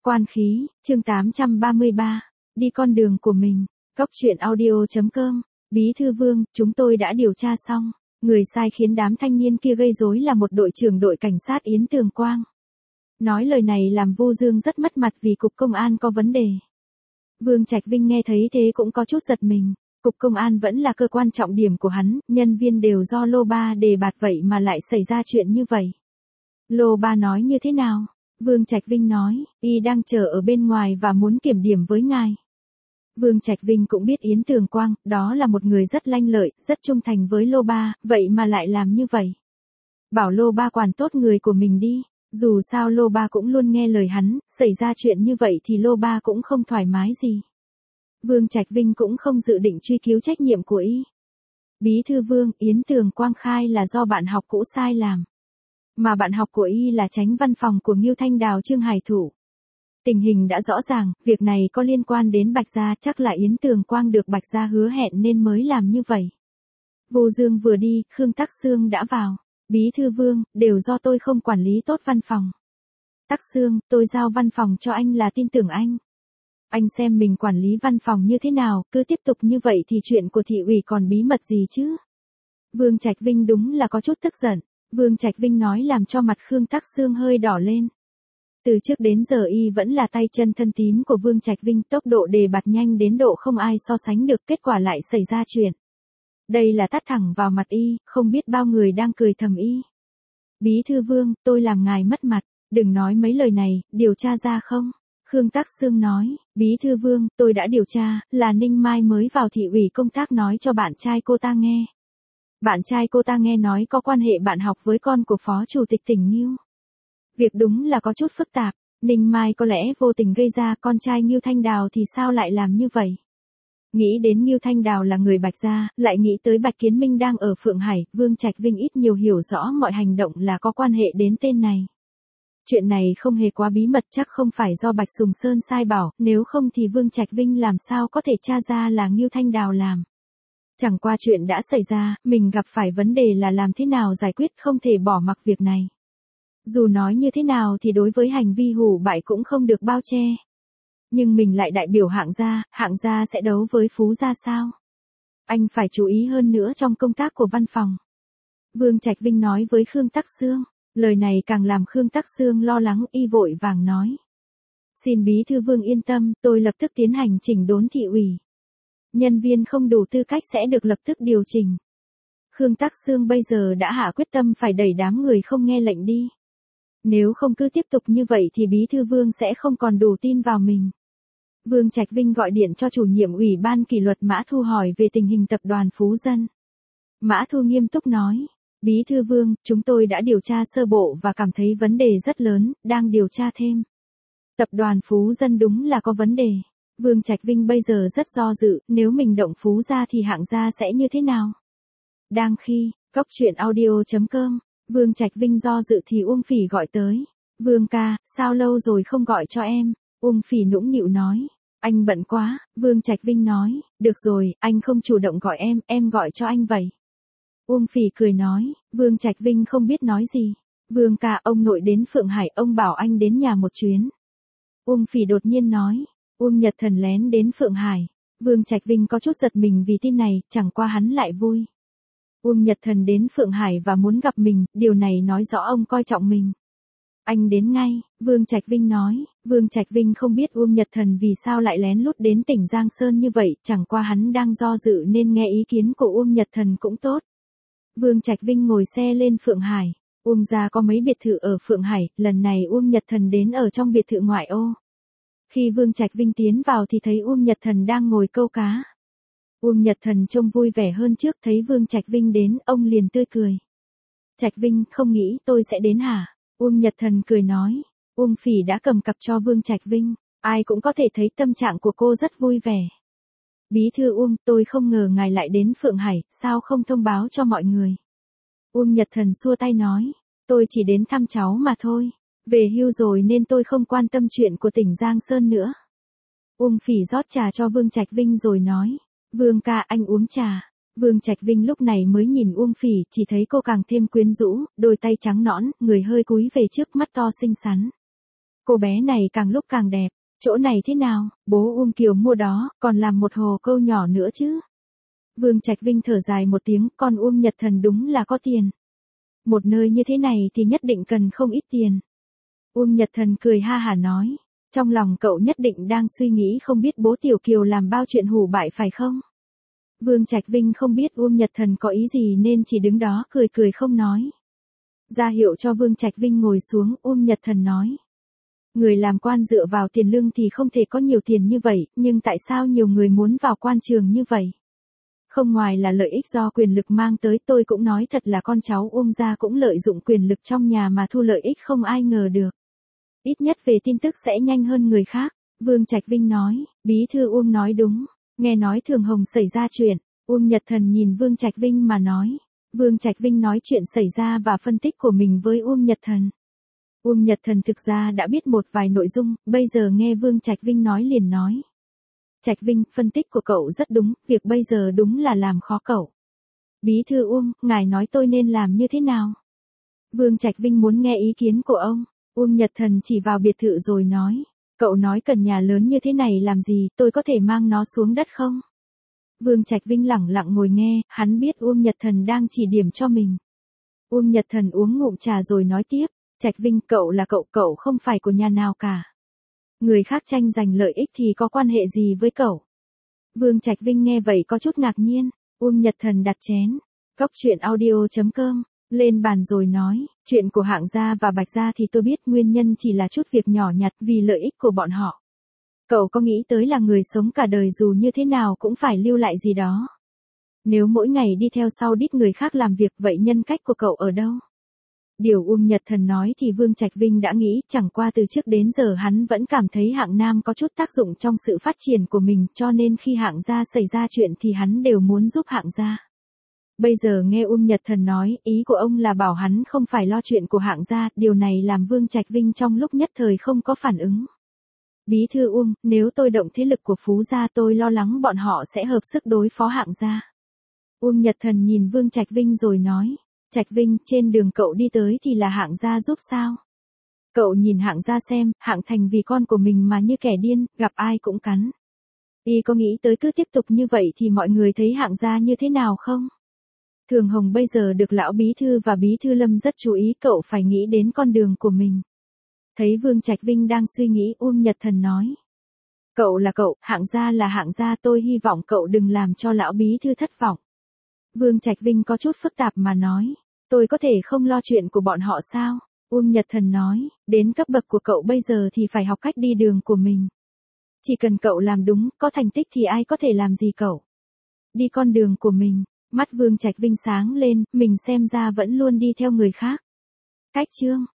Quan khí, chương 833, đi con đường của mình, Cốc truyện audio.com, Bí thư Vương, chúng tôi đã điều tra xong, người sai khiến đám thanh niên kia gây rối là một đội trưởng đội cảnh sát Yến Tường Quang. Nói lời này làm Vu Dương rất mất mặt vì cục công an có vấn đề. Vương Trạch Vinh nghe thấy thế cũng có chút giật mình, cục công an vẫn là cơ quan trọng điểm của hắn, nhân viên đều do Lô Ba đề bạt vậy mà lại xảy ra chuyện như vậy. Lô Ba nói như thế nào? Vương Trạch Vinh nói, y đang chờ ở bên ngoài và muốn kiểm điểm với ngài. Vương Trạch Vinh cũng biết Yến Tường Quang, đó là một người rất lanh lợi, rất trung thành với Lô Ba, vậy mà lại làm như vậy. Bảo Lô Ba quản tốt người của mình đi, dù sao Lô Ba cũng luôn nghe lời hắn, xảy ra chuyện như vậy thì Lô Ba cũng không thoải mái gì. Vương Trạch Vinh cũng không dự định truy cứu trách nhiệm của y. Bí thư Vương, Yến Tường Quang khai là do bạn học cũ sai làm. Mà bạn học của y là chánh văn phòng của Ngưu Thanh Đào Trương Hải Thủ. Tình hình đã rõ ràng, việc này có liên quan đến Bạch Gia, chắc là Yến Tường Quang được Bạch Gia hứa hẹn nên mới làm như vậy. Vu Dương vừa đi, Khương Tắc Xương đã vào. Bí thư Vương, đều do tôi không quản lý tốt văn phòng. Tắc Xương, tôi giao văn phòng cho anh là tin tưởng anh. Anh xem mình quản lý văn phòng như thế nào, cứ tiếp tục như vậy thì chuyện của thị ủy còn bí mật gì chứ? Vương Trạch Vinh đúng là có chút tức giận. Vương Trạch Vinh nói làm cho mặt Khương Tắc Xương hơi đỏ lên. Từ trước đến giờ y vẫn là tay chân thân tín của Vương Trạch Vinh, tốc độ đề bạt nhanh đến độ không ai so sánh được, kết quả lại xảy ra chuyện. Đây là tát thẳng vào mặt y, không biết bao người đang cười thầm y. Bí thư Vương, tôi làm ngài mất mặt, đừng nói mấy lời này, điều tra ra không? Khương Tắc Xương nói, Bí thư Vương, tôi đã điều tra, là Ninh Mai mới vào thị ủy công tác nói cho bạn trai cô ta nghe. Bạn trai cô ta nghe nói có quan hệ bạn học với con của Phó Chủ tịch tỉnh Ngưu. Việc đúng là có chút phức tạp, Ninh Mai có lẽ vô tình gây ra, con trai Ngưu Thanh Đào thì sao lại làm như vậy? Nghĩ đến Ngưu Thanh Đào là người Bạch Gia, lại nghĩ tới Bạch Kiến Minh đang ở Phượng Hải, Vương Trạch Vinh ít nhiều hiểu rõ mọi hành động là có quan hệ đến tên này. Chuyện này không hề quá bí mật, chắc không phải do Bạch Sùng Sơn sai bảo, nếu không thì Vương Trạch Vinh làm sao có thể tra ra là Ngưu Thanh Đào làm. Chẳng qua chuyện đã xảy ra, mình gặp phải vấn đề là làm thế nào giải quyết, không thể bỏ mặc việc này. Dù nói như thế nào thì đối với hành vi hủ bại cũng không được bao che. Nhưng mình lại đại biểu Hạng Gia sẽ đấu với Phú Gia sao? Anh phải chú ý hơn nữa trong công tác của văn phòng. Vương Trạch Vinh nói với Khương Tắc Xương, lời này càng làm Khương Tắc Xương lo lắng, y vội vàng nói. Xin Bí thư Vương yên tâm, tôi lập tức tiến hành chỉnh đốn thị ủy. Nhân viên không đủ tư cách sẽ được lập tức điều chỉnh. Khương Tắc Xương bây giờ đã hạ quyết tâm phải đẩy đám người không nghe lệnh đi. Nếu không cứ tiếp tục như vậy thì Bí thư Vương sẽ không còn đủ tin vào mình. Vương Trạch Vinh gọi điện cho chủ nhiệm ủy ban kỷ luật Mã Thu hỏi về tình hình tập đoàn Phú Dân. Mã Thu nghiêm túc nói, Bí thư Vương, chúng tôi đã điều tra sơ bộ và cảm thấy vấn đề rất lớn, đang điều tra thêm. Tập đoàn Phú Dân đúng là có vấn đề. Vương Trạch Vinh bây giờ rất do dự, nếu mình động Phú Gia thì Hạng Gia sẽ như thế nào? Đang khi, Cốc truyện audio.com, Vương Trạch Vinh do dự thì Uông Phỉ gọi tới. Vương ca, sao lâu rồi không gọi cho em? Uông Phỉ nũng nịu nói. Anh bận quá, Vương Trạch Vinh nói. Được rồi, anh không chủ động gọi em gọi cho anh vậy. Uông Phỉ cười nói. Vương Trạch Vinh không biết nói gì. Vương ca, ông nội đến Phượng Hải, ông bảo anh đến nhà một chuyến. Uông Phỉ đột nhiên nói. Uông Nhật Thần lén đến Phượng Hải. Vương Trạch Vinh có chút giật mình vì tin này, chẳng qua hắn lại vui. Uông Nhật Thần đến Phượng Hải và muốn gặp mình, điều này nói rõ ông coi trọng mình. Anh đến ngay, Vương Trạch Vinh nói. Vương Trạch Vinh không biết Uông Nhật Thần vì sao lại lén lút đến tỉnh Giang Sơn như vậy, chẳng qua hắn đang do dự nên nghe ý kiến của Uông Nhật Thần cũng tốt. Vương Trạch Vinh ngồi xe lên Phượng Hải. Uông gia có mấy biệt thự ở Phượng Hải, lần này Uông Nhật Thần đến ở trong biệt thự ngoại ô. Khi Vương Trạch Vinh tiến vào thì thấy Uông Nhật Thần đang ngồi câu cá. Uông Nhật Thần trông vui vẻ hơn trước, thấy Vương Trạch Vinh đến, ông liền tươi cười. Trạch Vinh, không nghĩ tôi sẽ đến hả? Uông Nhật Thần cười nói. Uông Phỉ đã cầm cặp cho Vương Trạch Vinh, ai cũng có thể thấy tâm trạng của cô rất vui vẻ. Bí thư Uông, tôi không ngờ ngài lại đến Phượng Hải, sao không thông báo cho mọi người? Uông Nhật Thần xua tay nói. Tôi chỉ đến thăm cháu mà thôi. Về hưu rồi nên tôi không quan tâm chuyện của tỉnh Giang Sơn nữa. Uông Phỉ rót trà cho Vương Trạch Vinh rồi nói. Vương ca, anh uống trà. Vương Trạch Vinh lúc này mới nhìn Uông Phỉ, chỉ thấy cô càng thêm quyến rũ, đôi tay trắng nõn, người hơi cúi về trước, mắt to xinh xắn. Cô bé này càng lúc càng đẹp, chỗ này thế nào, bố Uông Kiều mua đó, còn làm một hồ câu nhỏ nữa chứ. Vương Trạch Vinh thở dài một tiếng, con Uông Nhật Thần đúng là có tiền. Một nơi như thế này thì nhất định cần không ít tiền. Uông Nhật Thần cười ha hả nói, trong lòng cậu nhất định đang suy nghĩ không biết bố Tiểu Kiều làm bao chuyện hủ bại phải không? Vương Trạch Vinh không biết Uông Nhật Thần có ý gì nên chỉ đứng đó cười cười không nói. Ra hiệu cho Vương Trạch Vinh ngồi xuống, Uông Nhật Thần nói. Người làm quan dựa vào tiền lương thì không thể có nhiều tiền như vậy, nhưng tại sao nhiều người muốn vào quan trường như vậy? Không ngoài là lợi ích do quyền lực mang tới, tôi cũng nói thật là con cháu Uông gia cũng lợi dụng quyền lực trong nhà mà thu lợi ích không ai ngờ được. Ít nhất về tin tức sẽ nhanh hơn người khác, Vương Trạch Vinh nói, bí thư Uông nói đúng, nghe nói Thường Hồng xảy ra chuyện, Uông Nhật Thần nhìn Vương Trạch Vinh mà nói. Vương Trạch Vinh nói chuyện xảy ra và phân tích của mình với Uông Nhật Thần. Uông Nhật Thần thực ra đã biết một vài nội dung, bây giờ nghe Vương Trạch Vinh nói liền nói. Trạch Vinh, phân tích của cậu rất đúng, việc bây giờ đúng là làm khó cậu. Bí thư Uông, ngài nói tôi nên làm như thế nào? Vương Trạch Vinh muốn nghe ý kiến của ông. Uông Nhật Thần chỉ vào biệt thự rồi nói. Cậu nói cần nhà lớn như thế này làm gì, tôi có thể mang nó xuống đất không? Vương Trạch Vinh lẳng lặng ngồi nghe, hắn biết Uông Nhật Thần đang chỉ điểm cho mình. Uông Nhật Thần uống ngụm trà rồi nói tiếp. Trạch Vinh, cậu là cậu không phải của nhà nào cả. Người khác tranh giành lợi ích thì có quan hệ gì với cậu? Vương Trạch Vinh nghe vậy có chút ngạc nhiên. Uông Nhật Thần đặt chén cốc truyện audio.com lên bàn rồi nói, chuyện của Hạng gia và Bạch gia thì tôi biết, nguyên nhân chỉ là chút việc nhỏ nhặt vì lợi ích của bọn họ. Cậu có nghĩ tới là người sống cả đời dù như thế nào cũng phải lưu lại gì đó. Nếu mỗi ngày đi theo sau đít người khác làm việc, vậy nhân cách của cậu ở đâu? Điều Uông Nhật Thần nói thì Vương Trạch Vinh đã nghĩ, chẳng qua từ trước đến giờ hắn vẫn cảm thấy Hạng Nam có chút tác dụng trong sự phát triển của mình, cho nên khi Hạng gia xảy ra chuyện thì hắn đều muốn giúp Hạng gia. Bây giờ nghe Uông Nhật Thần nói, ý của ông là bảo hắn không phải lo chuyện của Hạng gia, điều này làm Vương Trạch Vinh trong lúc nhất thời không có phản ứng. Bí thư Uông, nếu tôi động thế lực của Phú gia tôi lo lắng bọn họ sẽ hợp sức đối phó Hạng gia. Uông Nhật Thần nhìn Vương Trạch Vinh rồi nói. Trạch Vinh, trên đường cậu đi tới thì là Hạng gia giúp sao? Cậu nhìn Hạng gia xem, Hạng Thành vì con của mình mà như kẻ điên, gặp ai cũng cắn. Y có nghĩ tới cứ tiếp tục như vậy thì mọi người thấy Hạng gia như thế nào không? Thường Hồng bây giờ được lão bí thư và bí thư Lâm rất chú ý, cậu phải nghĩ đến con đường của mình. Thấy Vương Trạch Vinh đang suy nghĩ, Uông Nhật Thần nói. Cậu là cậu, Hạng gia là Hạng gia, tôi hy vọng cậu đừng làm cho lão bí thư thất vọng. Vương Trạch Vinh có chút phức tạp mà nói. Tôi có thể không lo chuyện của bọn họ sao? Uông Nhật Thần nói, đến cấp bậc của cậu bây giờ thì phải học cách đi đường của mình. Chỉ cần cậu làm đúng, có thành tích thì ai có thể làm gì cậu. Đi con đường của mình, mắt Vương Trạch Vinh sáng lên, mình xem ra vẫn luôn đi theo người khác. Cách chương